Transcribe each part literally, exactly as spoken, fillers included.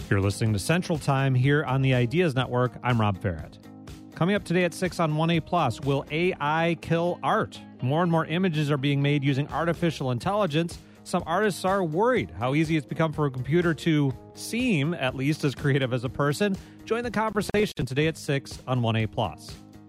You're listening to Central Time here on the Ideas Network. I'm Rob Barrett. Coming up today at six on one A plus, will A I kill art? More and more images are being made using artificial intelligence. Some artists are worried how easy it's become for a computer to seem, at least, as creative as a person. Join the conversation today at six on one A plus.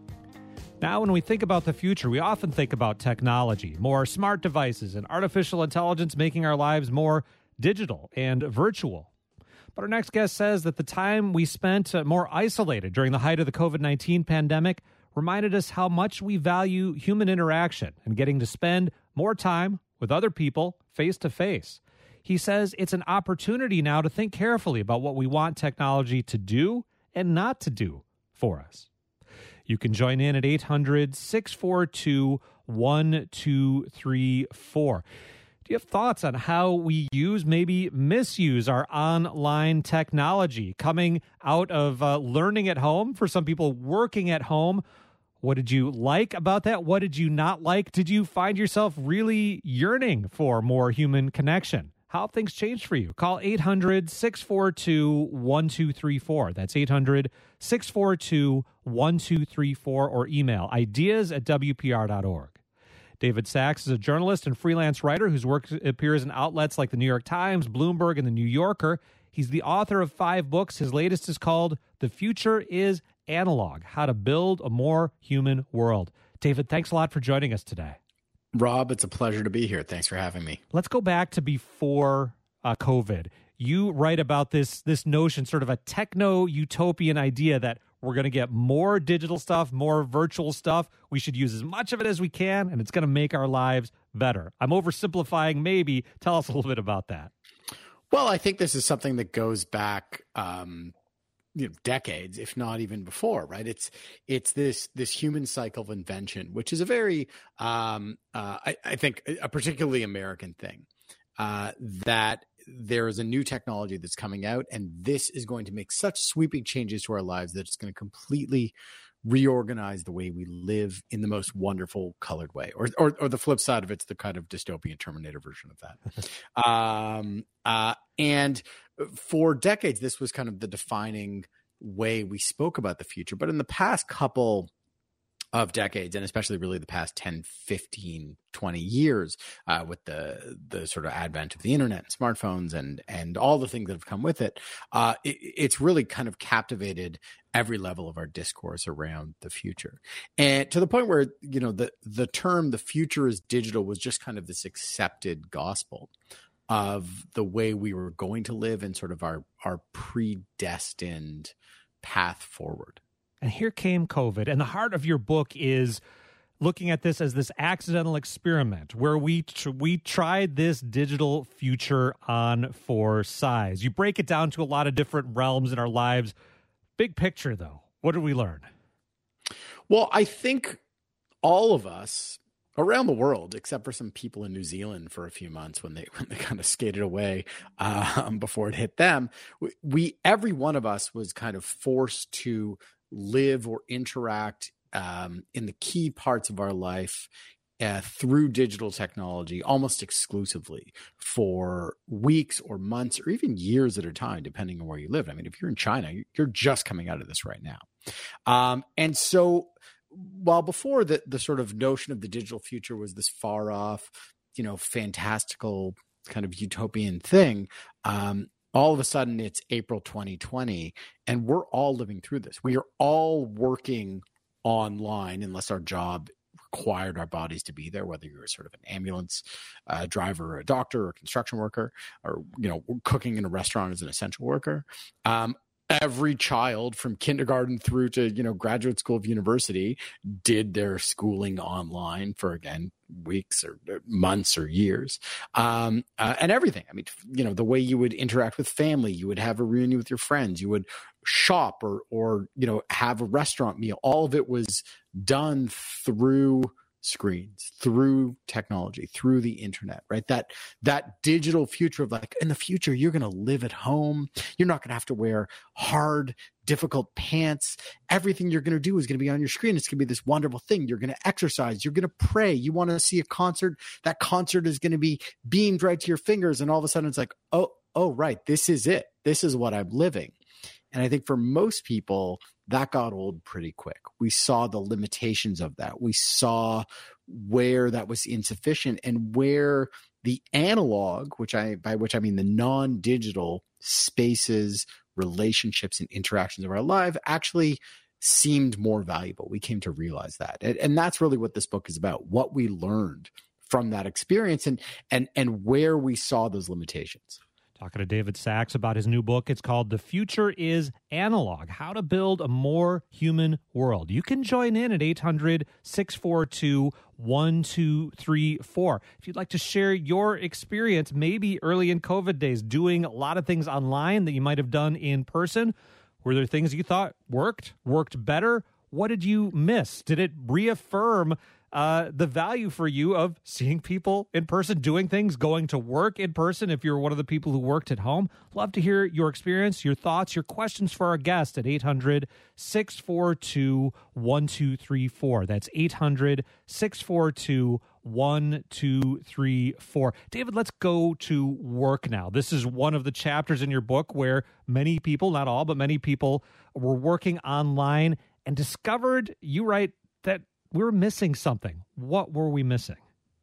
Now, when we think about the future, we often think about technology, more smart devices, and artificial intelligence making our lives more digital and virtual. But our next guest says that the time we spent uh, more isolated during the height of the covid nineteen pandemic reminded us how much we value human interaction and getting to spend more time with other people face to face. He says it's an opportunity now to think carefully about what we want technology to do and not to do for us. You can join in at eight hundred, six four two, one two three four. Do you have thoughts on how we use, maybe misuse our online technology coming out of uh, learning at home, for some people working at home? What did you like about that? What did you not like? Did you find yourself really yearning for more human connection? How have things changed for you? Call eight hundred, six four two, one two three four. That's eight hundred, six four two, one two three four, or email ideas at w p r dot org. David Sachs is a journalist and freelance writer whose work appears in outlets like the New York Times, Bloomberg, and the New Yorker. He's the author of five books. His latest is called The Future is Analog: How to Build a More Human World. David, thanks a lot for joining us today. Rob, it's a pleasure to be here. Thanks for having me. Let's go back to before uh, COVID. You write about this, this notion, sort of a techno-utopian idea that we're going to get more digital stuff, more virtual stuff. We should use as much of it as we can, and it's going to make our lives better. I'm oversimplifying, maybe. Tell us a little bit about that. Well, I think this is something that goes back um, you know, decades, if not even before, right? It's it's this this human cycle of invention, which is a very, um, uh, I, I think, a particularly American thing, uh, that there is a new technology that's coming out, and this is going to make such sweeping changes to our lives that it's going to completely reorganize the way we live in the most wonderful, colored way. Or, or, or the flip side of it's the kind of dystopian Terminator version of that. um, uh, and for decades, this was kind of the defining way we spoke about the future. But in the past couple of decades, and especially really the past ten, fifteen, twenty years, uh, with the the sort of advent of the internet and smartphones and and all the things that have come with it, uh, it, it's really kind of captivated every level of our discourse around the future. And to the point where, you know, the the term "the future is digital" was just kind of this accepted gospel of the way we were going to live and sort of our our predestined path forward. And here came COVID. And the heart of your book is looking at this as this accidental experiment where we tr- we tried this digital future on for size. You break it down to a lot of different realms in our lives. Big picture, though, what did we learn? Well, I think all of us around the world, except for some people in New Zealand for a few months when they when they kind of skated away um, before it hit them, we, we every one of us was kind of forced to live or interact um, in the key parts of our life uh, through digital technology almost exclusively for weeks or months or even years at a time, depending on where you live. I mean, if you're in China, you're just coming out of this right now. Um, and so while before the, the sort of notion of the digital future was this far off, you know, fantastical kind of utopian thing, um, all of a sudden it's April twenty twenty and we're all living through this. We are all working online unless our job required our bodies to be there, whether you're sort of an ambulance uh, driver or a doctor or a construction worker or, you know, cooking in a restaurant as an essential worker. Um, every child from kindergarten through to, you know, graduate school of university did their schooling online for, again, weeks or months or years, um, uh, and everything. I mean, you know, the way you would interact with family, you would have a reunion with your friends, you would shop or, or, you know, have a restaurant meal. All of it was done through screens, through technology, through the internet, right? That, that digital future of like, in the future, you're going to live at home. You're not going to have to wear hard, difficult pants. Everything you're going to do is going to be on your screen. It's going to be this wonderful thing. You're going to exercise. You're going to pray. You want to see a concert. That concert is going to be beamed right to your fingers. And all of a sudden it's like, oh, oh, right. This is it. this is what I'm living. And I think for most people, that got old pretty quick. We saw the limitations of that. We saw where that was insufficient and where the analog, which I by which I mean the non-digital spaces, relationships, and interactions of our life actually seemed more valuable. We came to realize that. And, and that's really what this book is about, what we learned from that experience and and and where we saw those limitations. Talking to David Sacks about his new book. It's called The Future is Analog, How to Build a More Human World. You can join in at eight hundred, six four two, one two three four. If you'd like to share your experience, maybe early in COVID days, doing a lot of things online that you might have done in person. Were there things you thought worked, worked better? What did you miss? Did it reaffirm Uh, the value for you of seeing people in person, doing things, going to work in person if you're one of the people who worked at home? Love to hear your experience, your thoughts, your questions for our guest at eight hundred, six four two, one two three four. That's eight hundred, six four two, one two three four. David, let's go to work now. This is one of the chapters in your book where many people, not all, but many people were working online and discovered, you write, that we were missing something. What were we missing?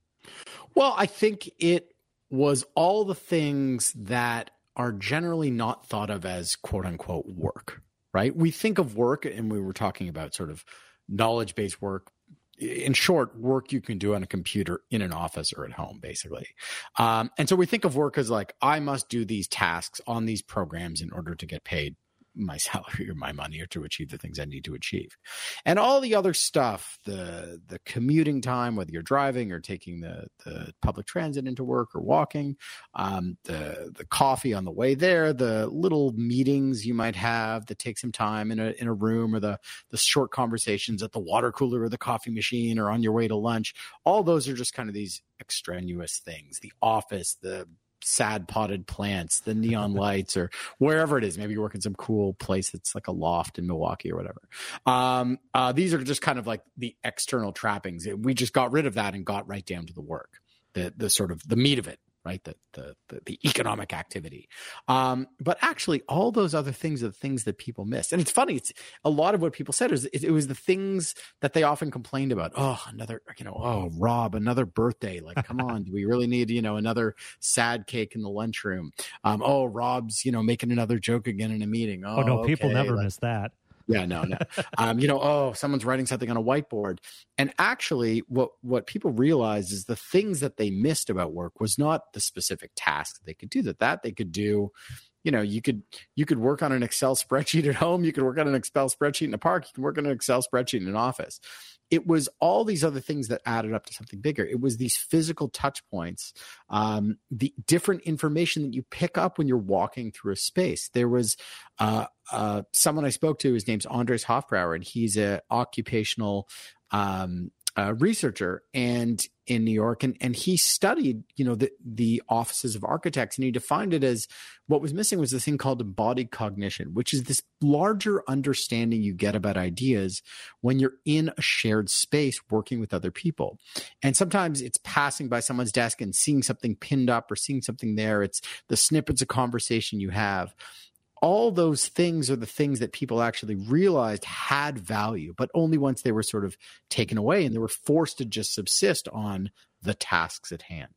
Well, I think it was all the things that are generally not thought of as quote unquote work, right? We think of work, and we were talking about sort of knowledge-based work. In short, work you can do on a computer in an office or at home, basically. Um, and so we think of work as like, I must do these tasks on these programs in order to get paid my salary or my money or to achieve the things I need to achieve. And all the other stuff, the the commuting time, whether you're driving or taking the, the public transit into work or walking, um, the the coffee on the way there, the little meetings you might have that take some time in a in a room, or the the short conversations at the water cooler or the coffee machine or on your way to lunch. All those are just kind of these extraneous things. The office, the sad potted plants, the neon lights, or wherever it is. Maybe you work in some cool place that's like a loft in Milwaukee or whatever. Um, uh, these are just kind of like the external trappings. We just got rid of that and got right down to the work, the the sort of the meat of it, right? The the the, the economic activity. Um, but actually, all those other things are the things that people miss. And it's funny. It's a lot of what people said is it, it was the things that they often complained about. Oh, another, you know, oh, Rob, another birthday. Like, come on, do we really need, you know, another sad cake in the lunchroom? Um, oh, Rob's, you know, making another joke again in a meeting. Oh, oh no, people okay. never like, miss that. Yeah, no, no. Um, you know, oh, someone's writing something on a whiteboard. And actually, what what people realize is the things that they missed about work was not the specific tasks they could do. That that they could do. You know, you could you could work on an Excel spreadsheet at home. You could work on an Excel spreadsheet in a park. You can work on an Excel spreadsheet in an office. It was all these other things that added up to something bigger. It was these physical touch points, um, the different information that you pick up when you're walking through a space. There was uh, uh, someone I spoke to. His name's Andres Hofbrauer, and he's an occupational um, uh, researcher and in New York, and and he studied, you know, the the offices of architects, and he defined it as what was missing was this thing called embodied cognition, which is this larger understanding you get about ideas when you're in a shared space working with other people. And sometimes it's passing by someone's desk and seeing something pinned up or seeing something there. It's the snippets of conversation you have. All those things are the things that people actually realized had value, but only once they were sort of taken away and they were forced to just subsist on the tasks at hand.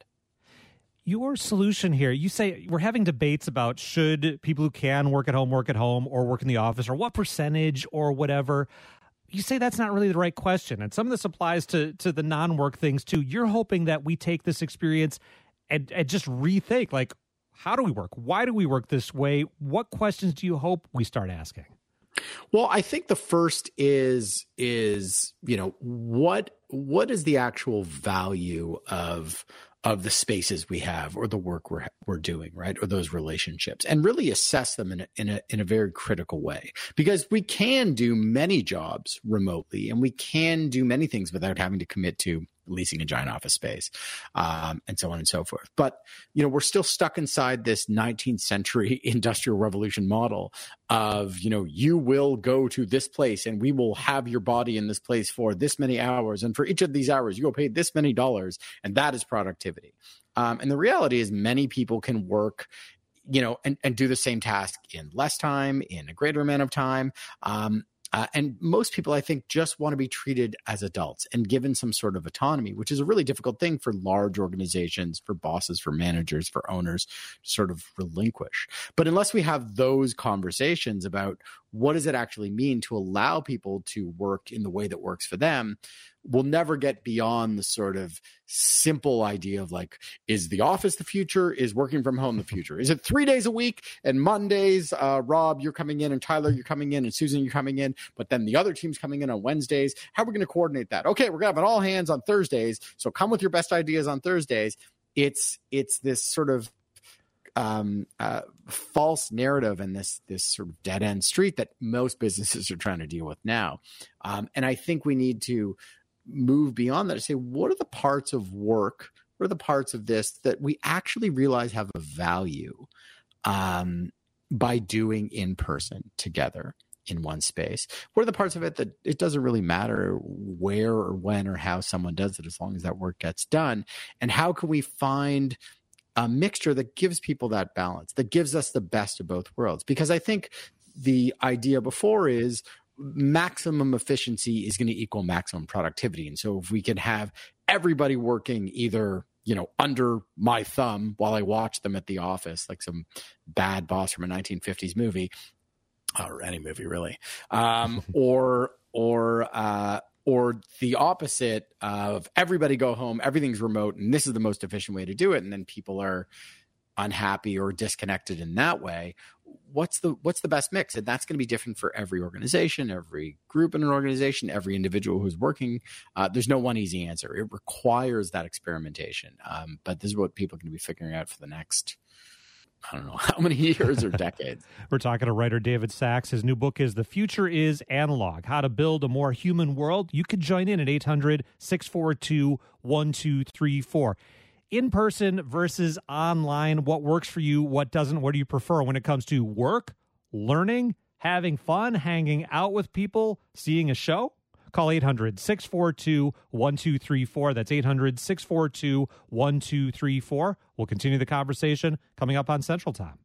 Your solution here, you say we're having debates about should people who can work at home work at home or work in the office, or what percentage or whatever. You say that's not really the right question. And some of this applies to, to the non-work things too. You're hoping that we take this experience and, and just rethink, like, how do we work? Why do we work this way? What questions do you hope we start asking? Well, I think the first is, is, you know, what, what is the actual value of, of the spaces we have or the work we're, we're doing, right? Or those relationships, and really assess them in a, in a, in a very critical way, because we can do many jobs remotely and we can do many things without having to commit to leasing a giant office space, um, and so on and so forth. But, you know, we're still stuck inside this nineteenth century industrial revolution model of, you know, you will go to this place and we will have your body in this place for this many hours. And for each of these hours, you go pay this many dollars. And that is productivity. Um, and the reality is many people can work you know, and, and do the same task in less time, in a greater amount of time. Um, Uh, and most people, I think, just want to be treated as adults and given some sort of autonomy, which is a really difficult thing for large organizations, for bosses, for managers, for owners to sort of relinquish. But unless we have those conversations about what does it actually mean to allow people to work in the way that works for them, we'll never get beyond the sort of simple idea of like, is the office the future? Is working from home the future? Is it three days a week and Mondays, uh, Rob, you're coming in, and Tyler, you're coming in, and Susan, you're coming in, but then the other team's coming in on Wednesdays? How are we going to coordinate that? Okay, we're going to have an all hands on Thursdays, so come with your best ideas on Thursdays. It's it's this sort of um, uh, false narrative and this this sort of dead end street that most businesses are trying to deal with now. Um, and I think we need to move beyond that to say, what are the parts of work, what are the parts of this that we actually realize have a value um, by doing in person together in one space? What are the parts of it that it doesn't really matter where or when or how someone does it, as long as that work gets done? And how can we find a mixture that gives people that balance, that gives us the best of both worlds? Because I think the idea before is maximum efficiency is going to equal maximum productivity. And so if we can have everybody working either, you know, under my thumb while I watch them at the office, like some bad boss from a nineteen fifties movie, or any movie really, um, or, or, uh, or the opposite of everybody go home, everything's remote, and this is the most efficient way to do it. And then people are unhappy or disconnected in that way. What's the what's the best mix? And that's going to be different for every organization, every group in an organization, every individual who's working. Uh, there's no one easy answer. It requires that experimentation. Um, but this is what people are going to be figuring out for the next, I don't know how many years or decades. We're talking to writer David Sacks. His new book is The Future is Analog, How to Build a More Human World. You could join in at eight hundred, six four two, one two three four. In-person versus online, what works for you, what doesn't, what do you prefer when it comes to work, learning, having fun, hanging out with people, seeing a show? Call eight hundred, six four two, one two three four. That's eight hundred, six four two, one two three four. We'll continue the conversation coming up on Central Time.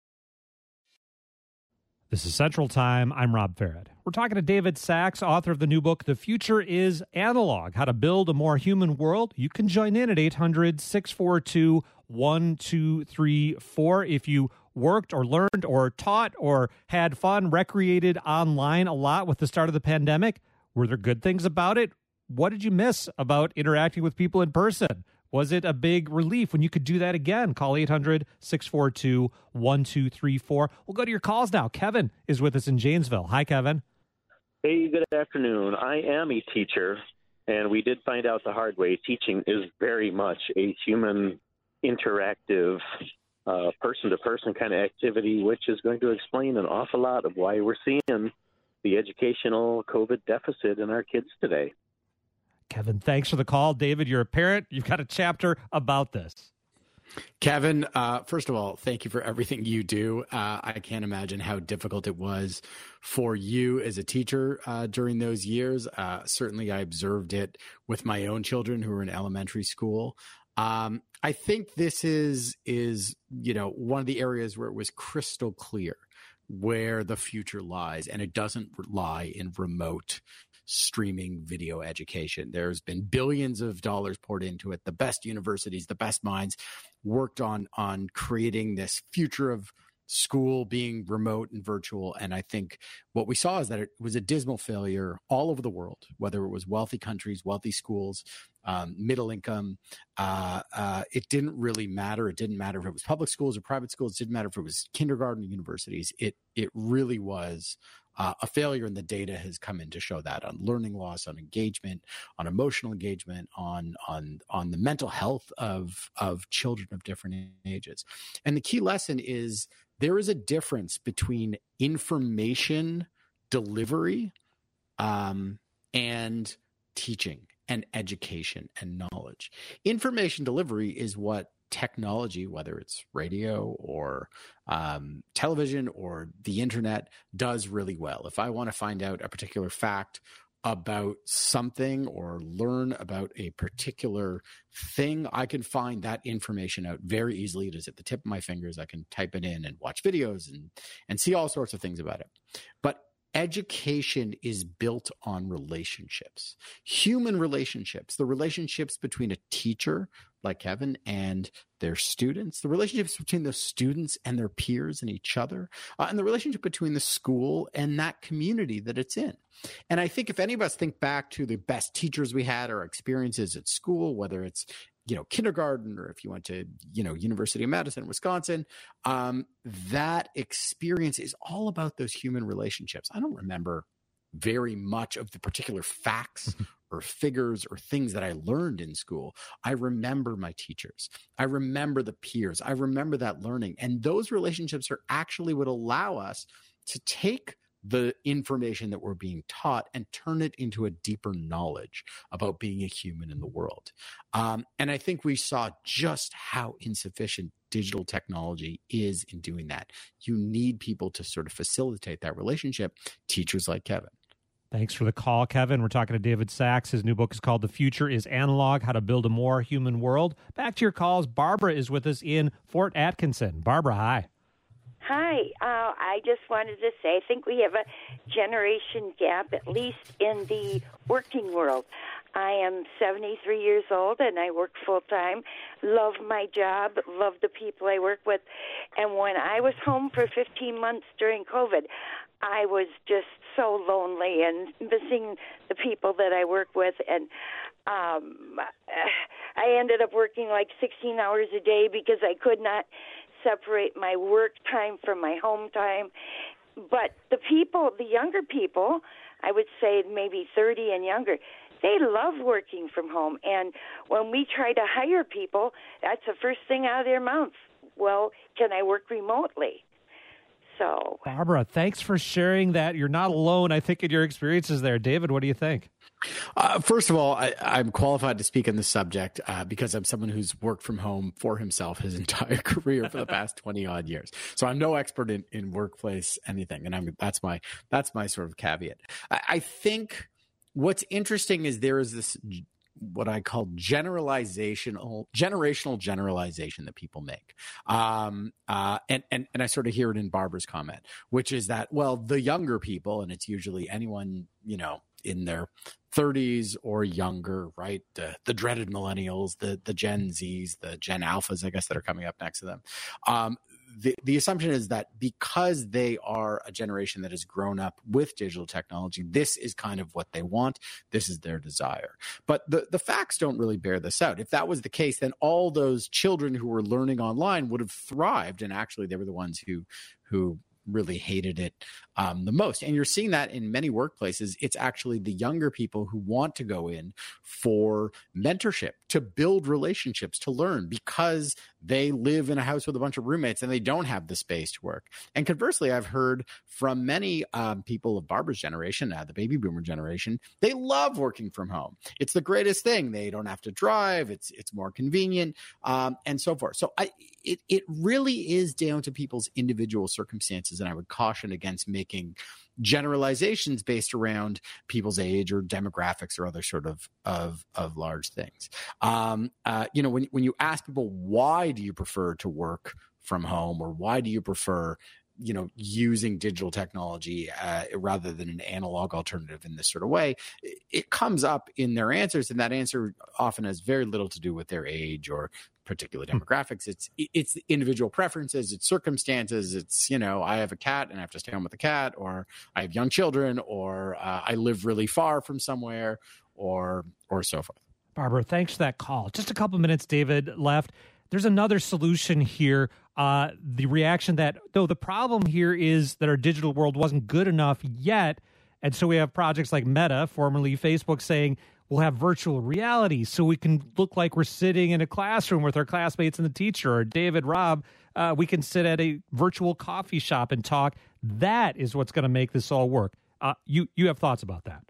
This is Central Time. I'm Rob Farrett. We're talking to David Sacks, author of the new book, The Future is Analog, How to Build a More Human World. You can join in at eight hundred, six four two, one two three four. If you worked or learned or taught or had fun, recreated online a lot with the start of the pandemic, were there good things about it? What did you miss about interacting with people in person? Was it a big relief when you could do that again? Call eight hundred, six four two, one two three four. We'll go to your calls now. Kevin is with us in Janesville. Hi, Kevin. Hey, good afternoon. I am a teacher, and we did find out the hard way. Teaching is very much a human, interactive, uh, person-to-person kind of activity, which is going to explain an awful lot of why we're seeing the educational COVID deficit in our kids today. Kevin, thanks for the call. David, you're a parent. You've got a chapter about this. Kevin, uh, first of all, thank you for everything you do. Uh, I can't imagine how difficult it was for you as a teacher uh, during those years. Uh, certainly, I observed it with my own children who were in elementary school. Um, I think this is, is, you know, one of the areas where it was crystal clear where the future lies, and it doesn't lie in remote streaming video education. There's been billions of dollars poured into it. The best universities, the best minds worked on, on creating this future of school being remote and virtual. And I think what we saw is that it was a dismal failure all over the world, whether it was wealthy countries, wealthy schools, um, middle income. Uh, uh, it didn't really matter. It didn't matter if it was public schools or private schools. It didn't matter if it was kindergarten or universities. It, it really was Uh, a failure, and the data has come in to show that on learning loss, on engagement, on emotional engagement, on on on the mental health of of children of different ages. And the key lesson is there is a difference between information delivery um, and teaching and education and knowledge. Information delivery is what technology, whether it's radio or um, television or the internet, does really well. If I want to find out a particular fact about something or learn about a particular thing, I can find that information out very easily. It is at the tip of my fingers. I can type it in and watch videos and, and see all sorts of things about it. But education is built on relationships, human relationships, the relationships between a teacher like Kevin and their students, the relationships between the students and their peers and each other, uh, and the relationship between the school and that community that it's in. And I think if any of us think back to the best teachers we had or experiences at school, whether it's you know, kindergarten, or if you went to, you know, University of Madison, Wisconsin, um, that experience is all about those human relationships. I don't remember very much of the particular facts or figures or things that I learned in school. I remember my teachers. I remember the peers. I remember that learning. And those relationships are actually what allow us to take the information that we're being taught and turn it into a deeper knowledge about being a human in the world. Um, and I think we saw just how insufficient digital technology is in doing that. You need people to sort of facilitate that relationship, teachers like Kevin. Thanks for the call, Kevin. We're talking to David Sachs. His new book is called The Future is Analog, How to Build a More Human World. Back to your calls. Barbara is with us in Fort Atkinson. Barbara, hi. Hi. Uh, I just wanted to say I think we have a generation gap, at least in the working world. I am seventy-three years old, and I work full-time, love my job, love the people I work with. And when I was home for fifteen months during COVID, I was just so lonely and missing the people that I work with. And um, I ended up working like sixteen hours a day because I could not separate my work time from my home time. But the people, the younger people, I would say maybe thirty and younger, they love working from home. And when we try to hire people, that's the first thing out of their mouth. Well, can I work remotely? So, Barbara, thanks for sharing that. You're not alone, I think, in your experiences there. David, what do you think? Uh, first of all, I, I'm qualified to speak on this subject uh, because I'm someone who's worked from home for himself his entire career for the past twenty odd years. So I'm no expert in, in workplace anything, and I'm that's my that's my sort of caveat. I, I think what's interesting is there is this what I call generalizational, generational generalization that people make. Um, uh, and, and, and I sort of hear it in Barbara's comment, which is that, well, the younger people, and it's usually anyone, you know, in their thirties or younger, right? The, the dreaded millennials, the, the Gen Zs, the Gen Alphas, I guess, that are coming up next to them. Um, The, the assumption is that because they are a generation that has grown up with digital technology, this is kind of what they want. This is their desire. But the, the facts don't really bear this out. If that was the case, then all those children who were learning online would have thrived. And actually, they were the ones who, who really hated it um, the most. And you're seeing that in many workplaces. It's actually the younger people who want to go in for mentorship, to build relationships, to learn, because they live in a house with a bunch of roommates and they don't have the space to work. And conversely, I've heard from many um, people of Barbara's generation, uh, the baby boomer generation, they love working from home. It's the greatest thing. They don't have to drive. It's it's more convenient, um, and so forth. So I, it it really is down to people's individual circumstances. And I would caution against making generalizations based around people's age or demographics or other sort of of, of large things. Um, uh, you know, when when you ask people, why do you prefer to work from home, or why do you prefer, you know, using digital technology uh, rather than an analog alternative in this sort of way, it, it comes up in their answers, and that answer often has very little to do with their age or particular demographics. It's it's individual preferences, it's circumstances. It's, you know, I have a cat and I have to stay home with the cat, or I have young children, or uh, I live really far from somewhere, or or so forth. Barbara, thanks for that call. Just a couple minutes, David, left. There's another solution here. Uh, the reaction that, though, the problem here is that our digital world wasn't good enough yet. And so we have projects like Meta, formerly Facebook, saying we'll have virtual reality so we can look like we're sitting in a classroom with our classmates and the teacher. Or David, Rob, uh, we can sit at a virtual coffee shop and talk. That is what's going to make this all work. Uh, you, you have thoughts about that?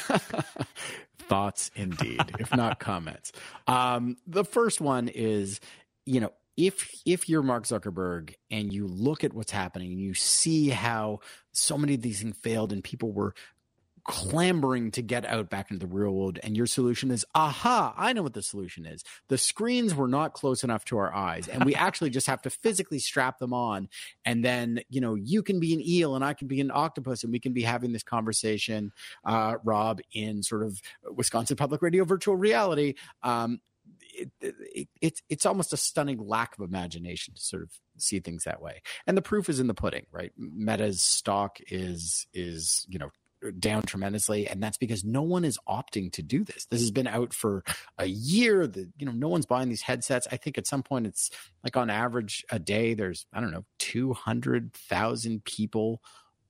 Thoughts indeed, if not comments. Um, the first one is, you know, if if you're Mark Zuckerberg and you look at what's happening and you see how so many of these things failed and people were clambering to get out back into the real world, and your solution is, aha, I know what the solution is. The screens were not close enough to our eyes, and we actually just have to physically strap them on, and then, you know, you can be an eel and I can be an octopus, and we can be having this conversation, uh, Rob, in sort of Wisconsin Public Radio virtual reality. Um, it, it, it, it's almost a stunning lack of imagination to sort of see things that way. And the proof is in the pudding, right? Meta's stock is, is, you know, down tremendously, and that's because no one is opting to do this. This has been out for a year. The, you know, no one's buying these headsets. I think at some point it's like on average a day there's, I don't know, two hundred thousand people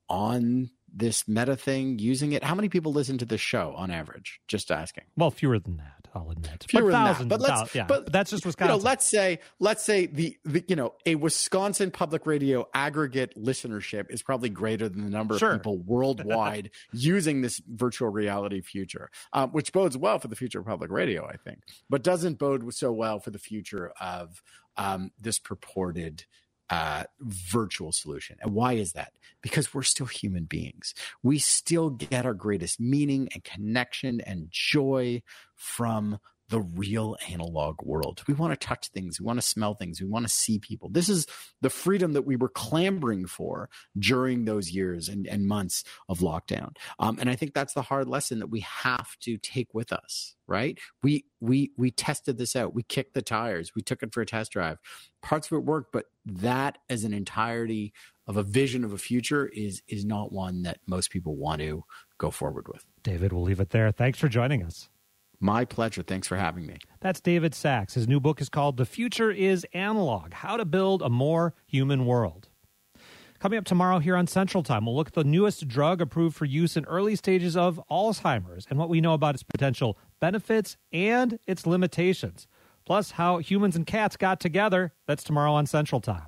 on this Meta thing using it. How many people listen to this show on average? Just asking. Well, fewer than that, I'll admit. Fewer but than thousands, that. But let's, thou- yeah, but, but that's just Wisconsin. You know, let's say, let's say the, the, you know, a Wisconsin Public Radio aggregate listenership is probably greater than the number Sure. of people worldwide using this virtual reality future, um, which bodes well for the future of public radio, I think, but doesn't bode so well for the future of um, this purported uh, virtual solution. And why is that? Because we're still human beings. We still get our greatest meaning and connection and joy from the real analog world. We want to touch things. We want to smell things. We want to see people. This is the freedom that we were clamoring for during those years and, and months of lockdown. Um, and I think that's the hard lesson that we have to take with us, right? We, we, we tested this out. We kicked the tires. We took it for a test drive. Parts of it worked, but that as an entirety of a vision of a future is, is not one that most people want to go forward with. David, we'll leave it there. Thanks for joining us. My pleasure. Thanks for having me. That's David Sachs. His new book is called The Future is Analog, How to Build a More Human World. Coming up tomorrow here on Central Time, we'll look at the newest drug approved for use in early stages of Alzheimer's and what we know about its potential benefits and its limitations, plus how humans and cats got together. That's tomorrow on Central Time.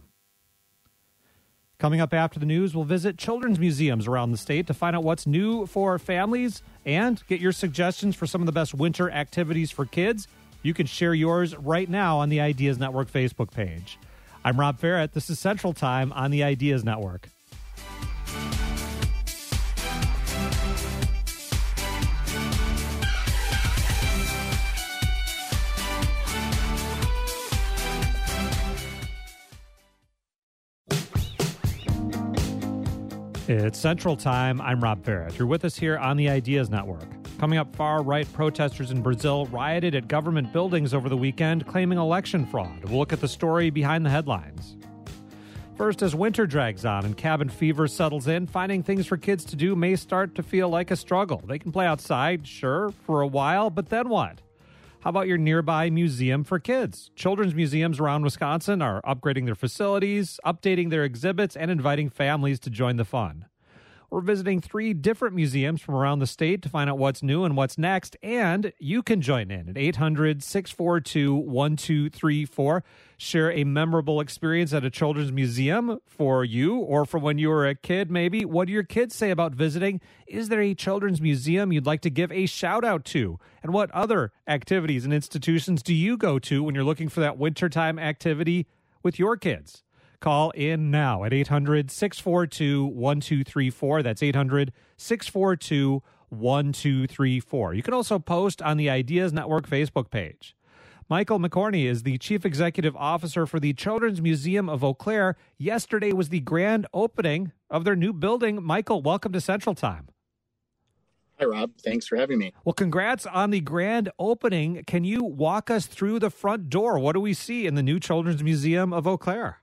Coming up after the news, we'll visit children's museums around the state to find out what's new for families and get your suggestions for some of the best winter activities for kids. You can share yours right now on the Ideas Network Facebook page. I'm Rob Ferret. This is Central Time on the Ideas Network. It's Central Time. I'm Rob Ferret. You're with us here on the Ideas Network. Coming up, far-right protesters in Brazil rioted at government buildings over the weekend, claiming election fraud. We'll look at the story behind the headlines. First, as winter drags on and cabin fever settles in, finding things for kids to do may start to feel like a struggle. They can play outside, sure, for a while, but then what? How about your nearby museum for kids? Children's museums around Wisconsin are upgrading their facilities, updating their exhibits, and inviting families to join the fun. We're visiting three different museums from around the state to find out what's new and what's next, and you can join in at eight hundred, six four two, one two three four. Share a memorable experience at a children's museum for you or from when you were a kid, maybe. What do your kids say about visiting? Is there a children's museum you'd like to give a shout-out to? And what other activities and institutions do you go to when you're looking for that wintertime activity with your kids? Call in now at eight hundred, six four two, one two three four. That's eight hundred, six four two, one two three four. You can also post on the Ideas Network Facebook page. Michael McCorney is the Chief Executive Officer for the Children's Museum of Eau Claire. Yesterday was the grand opening of their new building. Michael, welcome to Central Time. Hi, Rob. Thanks for having me. Well, congrats on the grand opening. Can you walk us through the front door? What do we see in the new Children's Museum of Eau Claire?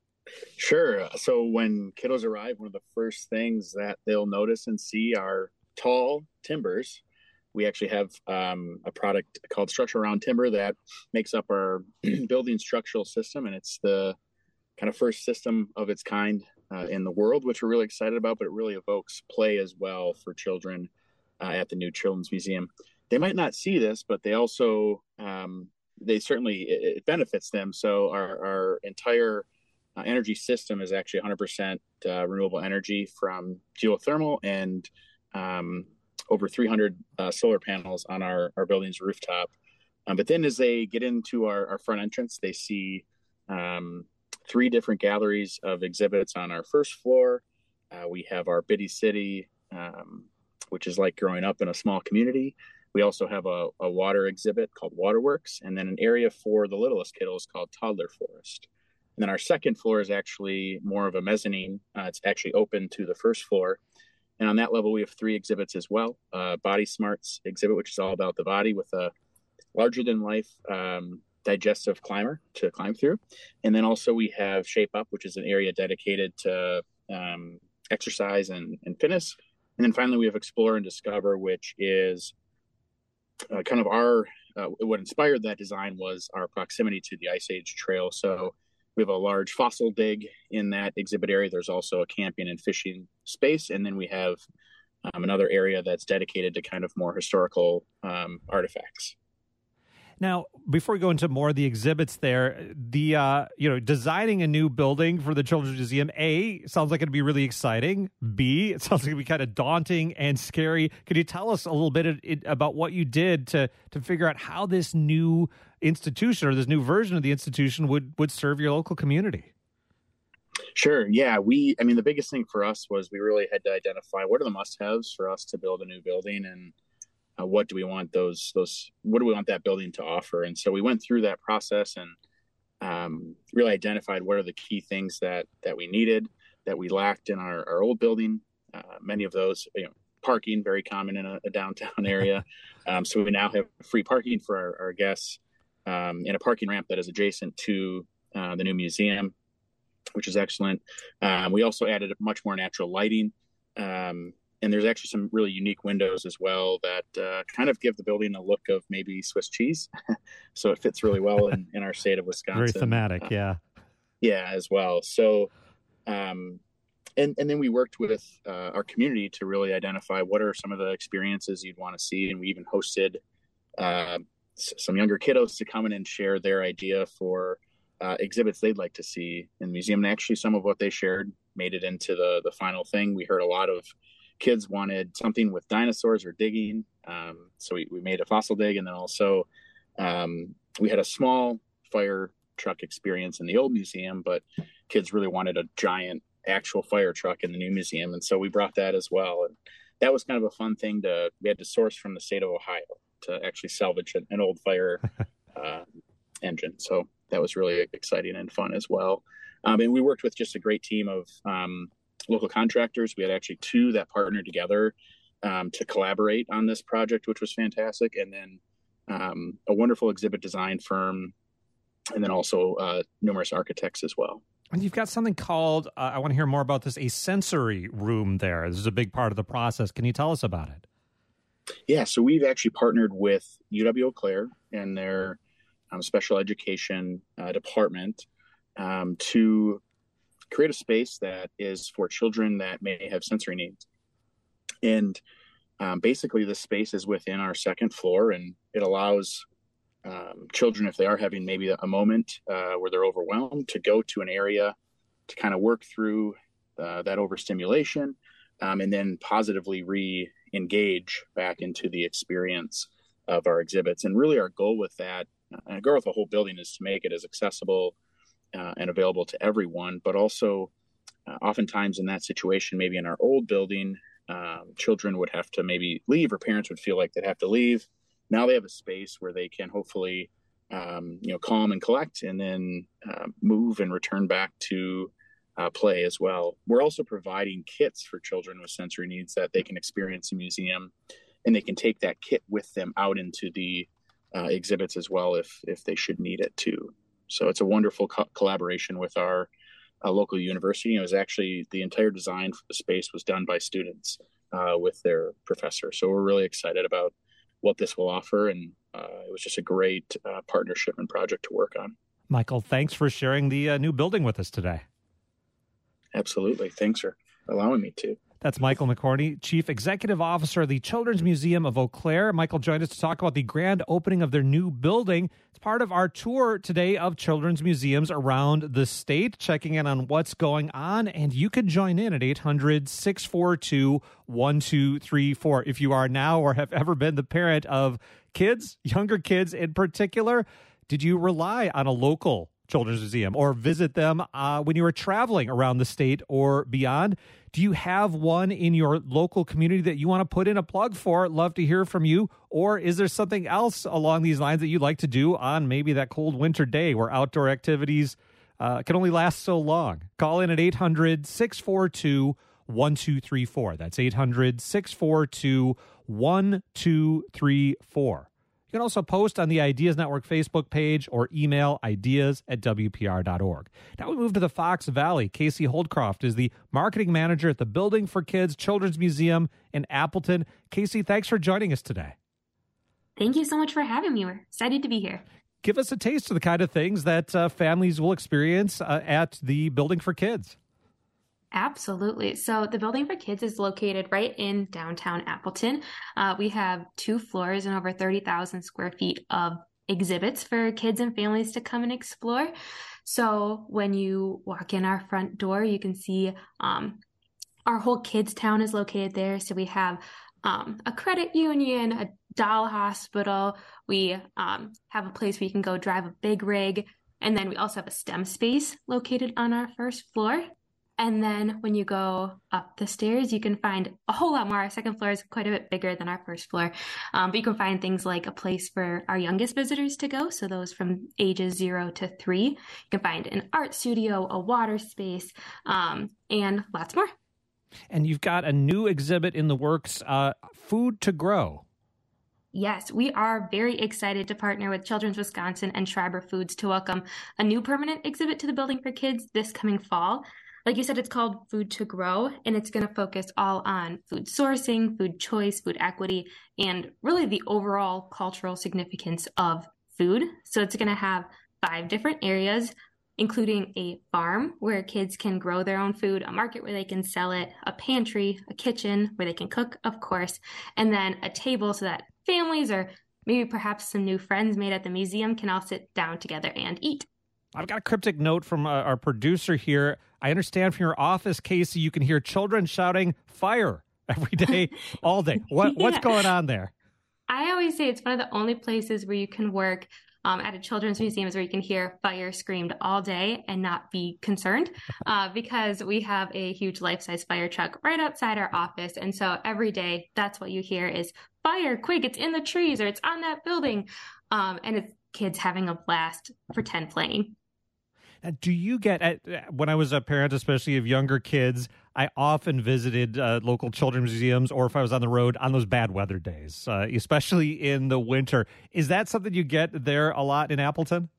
Sure. So when kiddos arrive, one of the first things that they'll notice and see are tall timbers. We actually have um, a product called Structure Around Timber that makes up our building structural system, and it's the kind of first system of its kind uh, in the world, which we're really excited about, but it really evokes play as well for children uh, at the new Children's Museum. They might not see this, but they also, um, they certainly, it, it benefits them. So our, our entire Uh, energy system is actually one hundred percent uh, renewable energy from geothermal and um, over three hundred uh, solar panels on our, our building's rooftop. Um, but then as they get into our, our front entrance, they see um, three different galleries of exhibits on our first floor. Uh, we have our Biddy City um, which is like growing up in a small community. We also have a, a water exhibit called Waterworks, and then an area for the littlest kiddos called Toddler Forest. And then our second floor is actually more of a mezzanine. Uh, it's actually open to the first floor. And on that level, we have three exhibits as well. Uh, Body Smarts exhibit, which is all about the body with a larger-than-life um, digestive climber to climb through. And then also we have Shape Up, which is an area dedicated to um, exercise and, and fitness. And then finally, we have Explore and Discover, which is uh, kind of our, uh, what inspired that design was our proximity to the Ice Age Trail. So we have a large fossil dig in that exhibit area. There's also a camping and fishing space. And then we have um, another area that's dedicated to kind of more historical um, artifacts. Now, before we go into more of the exhibits there, the uh, you know, designing a new building for the Children's Museum, A, sounds like it'd be really exciting. B, it sounds like it'd be kind of daunting and scary. Could you tell us a little bit about what you did to to figure out how this new institution or this new version of the institution would would serve your local community? Sure. Yeah. We, I mean, the biggest thing for us was we really had to identify what are the must-haves for us to build a new building, and Uh, what do we want those, those, what do we want that building to offer? And so we went through that process and um, really identified what are the key things that, that we needed, that we lacked in our, our old building. Uh, many of those, you know, parking, very common in a, a downtown area. Um, so we now have free parking for our, our guests um, in a parking ramp that is adjacent to uh, the new museum, which is excellent. Um, we also added much more natural lighting. Um, And there's actually some really unique windows as well that uh, kind of give the building a look of maybe Swiss cheese. So it fits really well in, in our state of Wisconsin. Very thematic, uh, yeah. Yeah, as well. So, um, and, and then we worked with uh, our community to really identify what are some of the experiences you'd want to see. And we even hosted uh, s- some younger kiddos to come in and share their idea for uh, exhibits they'd like to see in the museum. And actually some of what they shared made it into the the final thing. We heard a lot of kids wanted something with dinosaurs or digging. Um, so we, we made a fossil dig. And then also um, we had a small fire truck experience in the old museum, but kids really wanted a giant actual fire truck in the new museum. And so we brought that as well. And that was kind of a fun thing to, we had to source from the state of Ohio to actually salvage an, an old fire uh, engine. So that was really exciting and fun as well. Um, and we worked with just a great team of um, local contractors. We had actually two that partnered together um, to collaborate on this project, which was fantastic. And then um, a wonderful exhibit design firm, and then also uh, numerous architects as well. And you've got something called, uh, I want to hear more about this, a sensory room there. This is a big part of the process. Can you tell us about it? Yeah, so we've actually partnered with U W Eau Claire and their um, special education uh, department um, to create a space that is for children that may have sensory needs. And um, basically the space is within our second floor, and it allows um, children, if they are having maybe a moment uh, where they're overwhelmed, to go to an area to kind of work through uh, that overstimulation um, and then positively re-engage back into the experience of our exhibits. And really our goal with that, and our goal with the whole building, is to make it as accessible Uh, and available to everyone, but also uh, oftentimes in that situation, maybe in our old building, um, children would have to maybe leave, or parents would feel like they'd have to leave. Now they have a space where they can hopefully, um, you know, calm and collect, and then uh, move and return back to uh, play as well. We're also providing kits for children with sensory needs that they can experience in the museum, and they can take that kit with them out into the uh, exhibits as well if if they should need it too. So it's a wonderful co- collaboration with our uh, local university. It was actually the entire design for the space was done by students uh, with their professor. So we're really excited about what this will offer. And uh, it was just a great uh, partnership and project to work on. Michael, thanks for sharing the uh, new building with us today. Absolutely. Thanks for allowing me to. That's Michael McCorney, Chief Executive Officer of the Children's Museum of Eau Claire. Michael joined us to talk about the grand opening of their new building. It's part of our tour today of children's museums around the state, checking in on what's going on. And you can join in at eight hundred, six four two, one two three four. If you are now or have ever been the parent of kids, younger kids in particular, did you rely on a local Children's Museum or visit them uh, when you are traveling around the state or beyond. Do you have one in your local community that you want to put in a plug for? Love to hear from you. Or is there something else along these lines that you'd like to do on maybe that cold winter day where outdoor activities uh, can only last so long? Call in at eight hundred, six four two, one two three four. That's eight hundred, six four two, one two three four. You can also post on the Ideas Network Facebook page or email ideas at w p r dot org. Now we move to the Fox Valley. Casey Holdcroft is the marketing manager at the Building for Kids Children's Museum in Appleton. Casey, thanks for joining us today. Thank you so much for having me. We're excited to be here. Give us a taste of the kind of things that uh, families will experience uh, at the Building for Kids. Absolutely. So the Building for Kids is located right in downtown Appleton. Uh, we have two floors and over thirty thousand square feet of exhibits for kids and families to come and explore. So when you walk in our front door, you can see um, our whole kids town is located there. So we have um, a credit union, a doll hospital. We um, have a place where you can go drive a big rig. And then we also have a STEM space located on our first floor. And then when you go up the stairs, you can find a whole lot more. Our second floor is quite a bit bigger than our first floor. Um, but you can find things like a place for our youngest visitors to go. So those from ages zero to three. You can find an art studio, a water space, um, and lots more. And you've got a new exhibit in the works, uh, Food to Grow. Yes, we are very excited to partner with Children's Wisconsin and Schreiber Foods to welcome a new permanent exhibit to the Building for Kids this coming fall. Like you said, it's called Food to Grow, and it's going to focus all on food sourcing, food choice, food equity, and really the overall cultural significance of food. So it's going to have five different areas, including a farm where kids can grow their own food, a market where they can sell it, a pantry, a kitchen where they can cook, of course, and then a table so that families or maybe perhaps some new friends made at the museum can all sit down together and eat. I've got a cryptic note from uh, our producer here. I understand from your office, Casey, you can hear children shouting fire every day, all day. What, yeah. What's going on there? I always say it's one of the only places where you can work um, at a children's museum is where you can hear fire screamed all day and not be concerned uh, because we have a huge life-size fire truck right outside our office. And so every day, that's what you hear is fire, quick, it's in the trees or it's on that building. Um, and it's kids having a blast, pretend playing. Now, do you get, when I was a parent, especially of younger kids, I often visited uh, local children's museums, or if I was on the road on those bad weather days, uh, especially in the winter. Is that something you get there a lot in Appleton?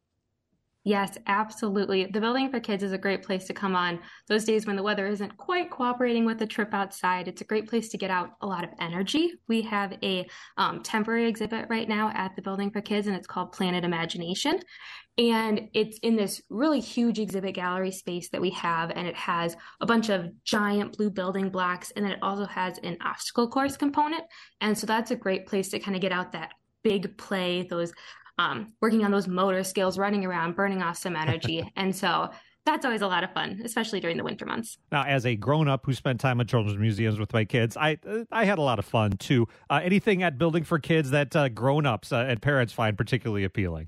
Yes, absolutely. The Building for Kids is a great place to come on those days when the weather isn't quite cooperating with the trip outside. It's a great place to get out a lot of energy. We have a um, temporary exhibit right now at the Building for Kids, and it's called Planet Imagination. And it's in this really huge exhibit gallery space that we have, and it has a bunch of giant blue building blocks, and then it also has an obstacle course component. And so that's a great place to kind of get out that big play, those Um, working on those motor skills, running around, burning off some energy. And so that's always a lot of fun, especially during the winter months. Now, as a grown-up who spent time at children's museums with my kids, I I had a lot of fun, too. Uh, anything at Building for Kids that uh, grown-ups uh, and parents find particularly appealing?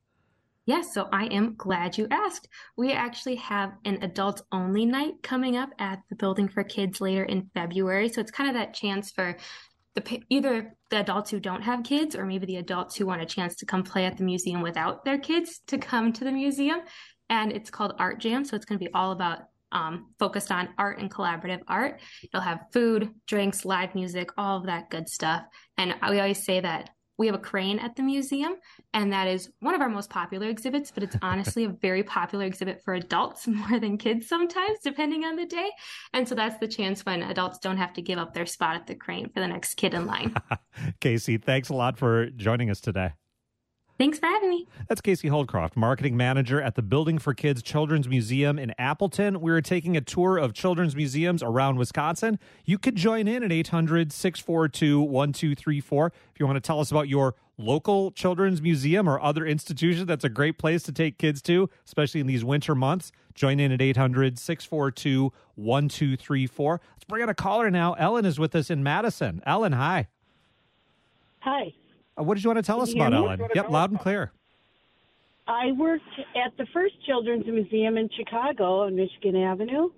Yes, so I am glad you asked. We actually have an adults-only night coming up at the Building for Kids later in February. So it's kind of that chance for The, either the adults who don't have kids or maybe the adults who want a chance to come play at the museum without their kids to come to the museum. And it's called Art Jam. So it's going to be all about um, focused on art and collaborative art. It'll have food, drinks, live music, all of that good stuff. And we always say that we have a crane at the museum, and that is one of our most popular exhibits, but it's honestly a very popular exhibit for adults more than kids sometimes, depending on the day. And so that's the chance when adults don't have to give up their spot at the crane for the next kid in line. Casey, thanks a lot for joining us today. Thanks for having me. That's Casey Holdcroft, marketing manager at the Building for Kids Children's Museum in Appleton. We're taking a tour of children's museums around Wisconsin. You could join in at eight hundred, six four two, one two three four. If you want to tell us about your local children's museum or other institution, that's a great place to take kids to, especially in these winter months. Join in at eight hundred, six four two, one two three four. Let's bring on a caller now. Ellen is with us in Madison. Ellen, hi. Hi. Uh, what did you want to tell Can us you about, hear me? Ellen? Yep, loud and clear. I worked at the first Children's Museum in Chicago on Michigan Avenue.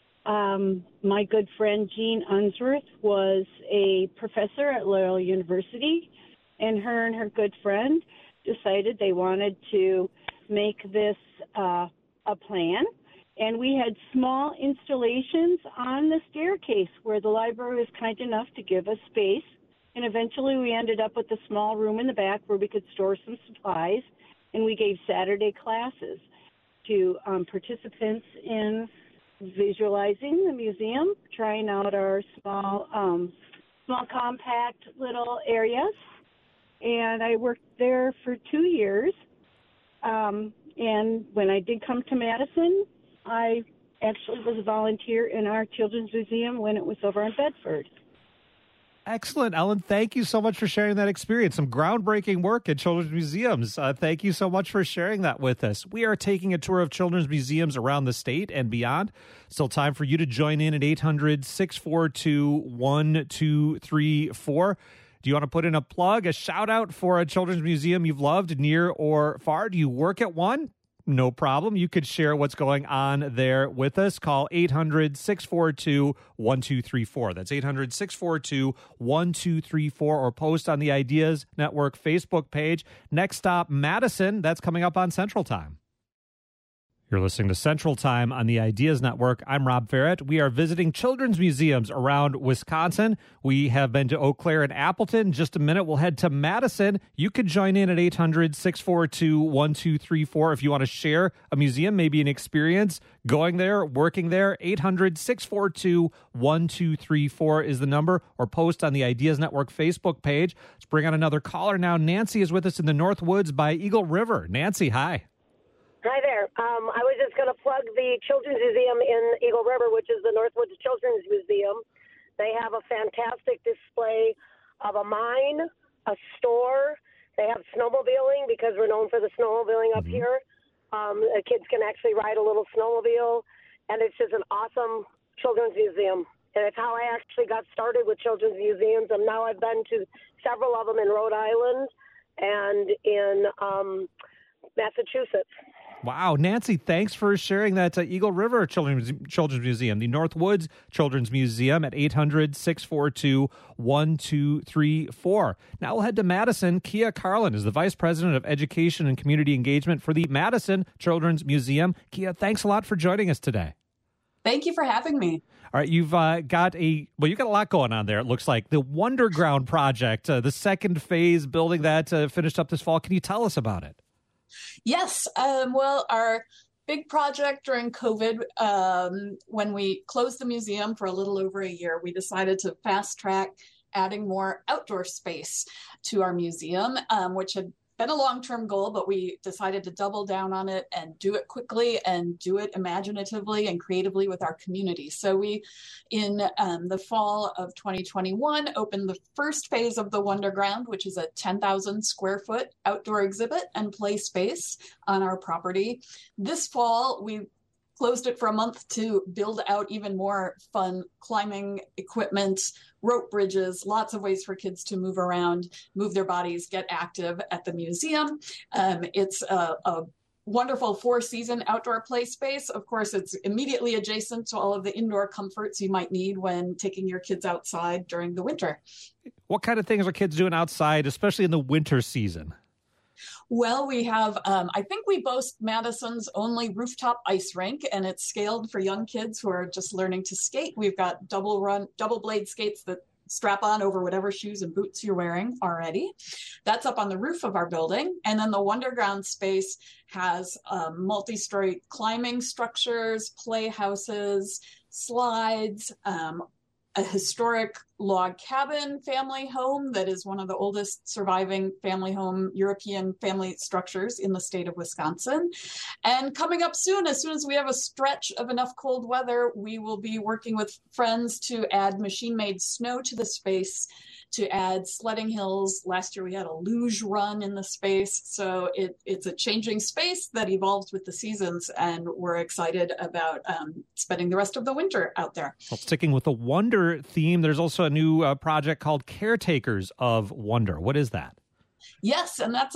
Um, my good friend Jean Unsworth was a professor at Loyola University, and her and her good friend decided they wanted to make this uh, a plan. And we had small installations on the staircase where the library was kind enough to give us space. And eventually we ended up with a small room in the back where we could store some supplies. And we gave Saturday classes to um, participants in visualizing the museum, trying out our small, um, small compact little areas. And I worked there for two years. Um, and when I did come to Madison, I actually was a volunteer in our Children's Museum when it was over in Bedford. Excellent, Ellen. Thank you so much for sharing that experience. Some groundbreaking work at children's museums. Uh, thank you so much for sharing that with us. We are taking a tour of children's museums around the state and beyond. Still time for you to join in at eight hundred, six four two, one two three four. Do you want to put in a plug, a shout out for a children's museum you've loved near or far? Do you work at one? No problem. You could share what's going on there with us. Call eight hundred, six four two, one two three four. That's eight hundred, six four two, one two three four, or post on the Ideas Network Facebook page. Next stop, Madison. That's coming up on Central Time. You're listening to Central Time on the Ideas Network. I'm Rob Ferret. We are visiting children's museums around Wisconsin. We have been to Eau Claire and Appleton. In just a minute, we'll head to Madison. You could join in at eight hundred, six four two, one two three four if you want to share a museum, maybe an experience going there, working there. eight hundred, six four two, one two three four is the number, or post on the Ideas Network Facebook page. Let's bring on another caller now. Nancy is with us in the North Woods by Eagle River. Nancy, hi. Hi there. Um, I was just going to plug the Children's Museum in Eagle River, which is the Northwoods Children's Museum. They have a fantastic display of a mine, a store. They have snowmobiling because we're known for the snowmobiling up Mm-hmm. here. Um, the kids can actually ride a little snowmobile, and it's just an awesome children's museum. And it's how I actually got started with children's museums, and now I've been to several of them in Rhode Island and in um, Massachusetts. Wow, Nancy, thanks for sharing that. uh, Eagle River Children's, Children's Museum, the Northwoods Children's Museum at eight hundred, six four two, one two three four. Now we'll head to Madison. Kia Carlin is the Vice President of Education and Community Engagement for the Madison Children's Museum. Kia, thanks a lot for joining us today. Thank you for having me. All right, you've uh, got a, well, you've got a lot going on there, it looks like. The Wonderground project, uh, the second phase, building that uh, finished up this fall. Can you tell us about it? Yes. Um, well, our big project during COVID, um, when we closed the museum for a little over a year, we decided to fast track adding more outdoor space to our museum, um, which had been a long-term goal, but we decided to double down on it and do it quickly and do it imaginatively and creatively with our community. So we, in um, the fall of twenty twenty-one, opened the first phase of the Wonderground, which is a ten thousand square foot outdoor exhibit and play space on our property. This fall, we closed it for a month to build out even more fun climbing equipment, rope bridges, lots of ways for kids to move around, move their bodies, get active at the museum. Um, it's a, a wonderful four-season outdoor play space. Of course, it's immediately adjacent to all of the indoor comforts you might need when taking your kids outside during the winter. What kind of things are kids doing outside, especially in the winter season? Well, we have, um, I think we boast Madison's only rooftop ice rink, and it's scaled for young kids who are just learning to skate. We've got double run, double blade skates that strap on over whatever shoes and boots you're wearing already. That's up on the roof of our building. And then the Wonderground space has um, multi-story climbing structures, playhouses, slides, um, a historic log cabin family home that is one of the oldest surviving family home European family structures in the state of Wisconsin. And coming up soon, as soon as we have a stretch of enough cold weather, we will be working with friends to add machine-made snow to the space, to add sledding hills. Last year we had a luge run in the space. So it, it's a changing space that evolves with the seasons, and we're excited about um, spending the rest of the winter out there. Well, sticking with the wonder theme, there's also a new uh, project called Caretakers of Wonder. What is that? Yes, and that's a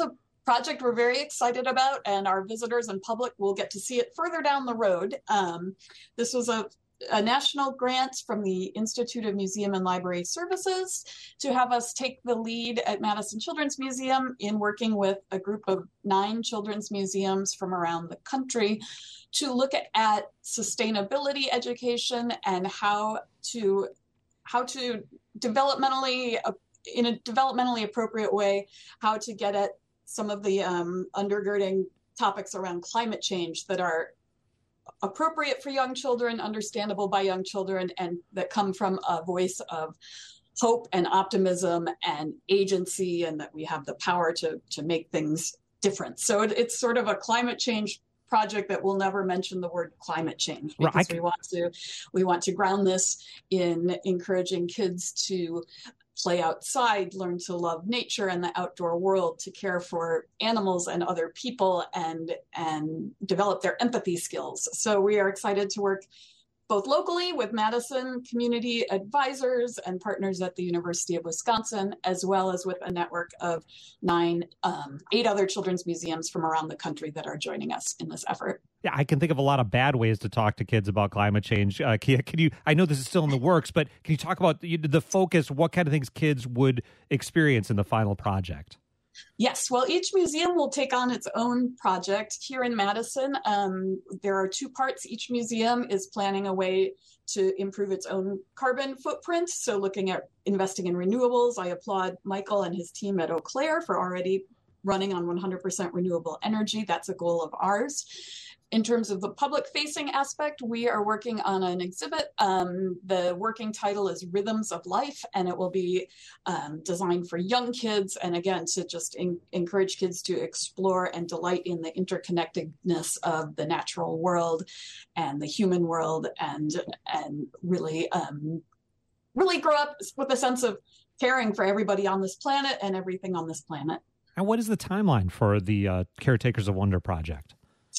project we're very excited about, and our visitors and public will get to see it further down the road. Um, this was a, a national grant from the Institute of Museum and Library Services to have us take the lead at Madison Children's Museum in working with a group of nine children's museums from around the country to look at, at sustainability education and how to how to developmentally, in a developmentally appropriate way, how to get at some of the um, undergirding topics around climate change that are appropriate for young children, understandable by young children, and that come from a voice of hope and optimism and agency, and that we have the power to, to make things different. So it, it's sort of a climate change project that will never mention the word climate change, because right. we want to we want to ground this in encouraging kids to play outside, learn to love nature and the outdoor world, to care for animals and other people, and and develop their empathy skills. So we are excited to work both locally with Madison community advisors and partners at the University of Wisconsin, as well as with a network of nine, um, eight other children's museums from around the country that are joining us in this effort. Yeah, I can think of a lot of bad ways to talk to kids about climate change. Uh, Kia, can you? I know this is still in the works, but can you talk about the, the focus? What kind of things kids would experience in the final project? Yes, well, each museum will take on its own project. Here in Madison, um, there are two parts. Each museum is planning a way to improve its own carbon footprint. So looking at investing in renewables, I applaud Michael and his team at Eau Claire for already running on one hundred percent renewable energy. That's a goal of ours. In terms of the public-facing aspect, we are working on an exhibit. Um, the working title is Rhythms of Life, and it will be um, designed for young kids, and again, to just in- encourage kids to explore and delight in the interconnectedness of the natural world and the human world, and and really, um, really grow up with a sense of caring for everybody on this planet and everything on this planet. And what is the timeline for the uh, Caretakers of Wonder project?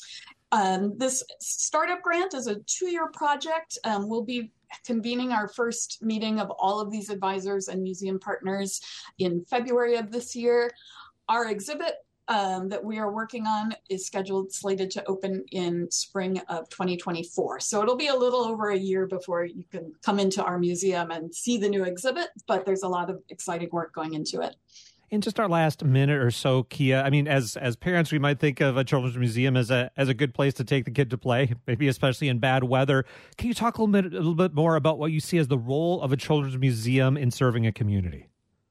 Um, this startup grant is a two-year project. Um, we'll be convening our first meeting of all of these advisors and museum partners in February of this year. Our exhibit um, that we are working on is scheduled, slated to open in spring of twenty twenty-four. So it'll be a little over a year before you can come into our museum and see the new exhibit, but there's a lot of exciting work going into it. In just our last minute or so, Kia, I mean, as as parents, we might think of a children's museum as a as a good place to take the kid to play, maybe especially in bad weather. Can you talk a little bit a little bit more about what you see as the role of a children's museum in serving a community?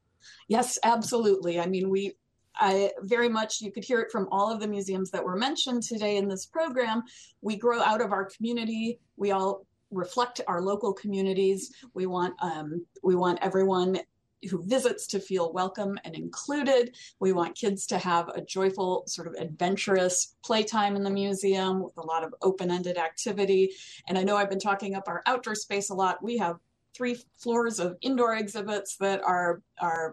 Yes, absolutely. I mean, we I very much, you could hear it from all of the museums that were mentioned today in this program. We grow out of our community. We all reflect our local communities. We want um, we want everyone who visits to feel welcome and included. We want kids to have a joyful, sort of adventurous playtime in the museum with a lot of open-ended activity. And I know I've been talking up our outdoor space a lot. We have three floors of indoor exhibits that are, are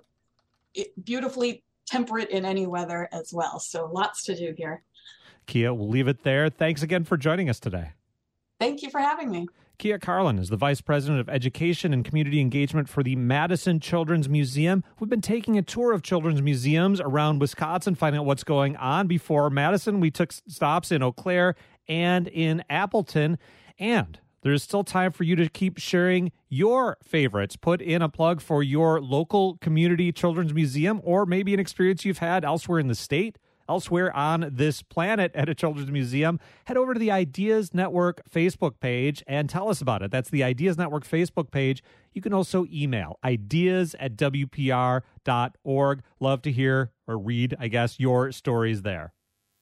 beautifully temperate in any weather as well. So lots to do here. Kia, we'll leave it there. Thanks again for joining us today. Thank you for having me. Kia Carlin is the Vice President of Education and Community Engagement for the Madison Children's Museum. We've been taking a tour of children's museums around Wisconsin, finding out what's going on. Before Madison, we took stops in Eau Claire and in Appleton. And there's still time for you to keep sharing your favorites. Put in a plug for your local community children's museum, or maybe an experience you've had elsewhere in the state, elsewhere on this planet at a children's museum. Head over to the Ideas Network Facebook page and tell us about it. That's the Ideas Network Facebook page. You can also email ideas at w p r dot org. Love to hear or read, I guess, your stories there.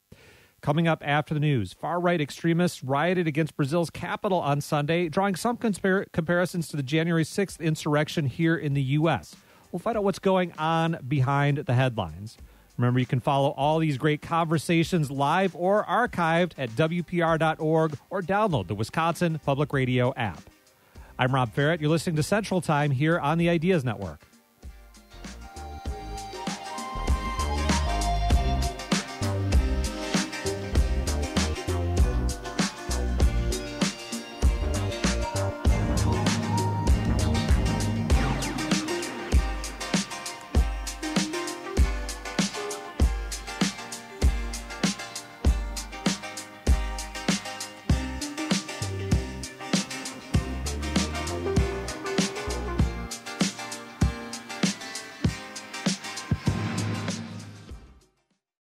Coming up after the news, far-right extremists rioted against Brazil's capital on Sunday, drawing some compar- comparisons to the January sixth insurrection here in the U S. We'll find out what's going on behind the headlines. Remember, you can follow all these great conversations live or archived at w p r dot org or download the Wisconsin Public Radio app. I'm Rob Ferrett. You're listening to Central Time here on the Ideas Network.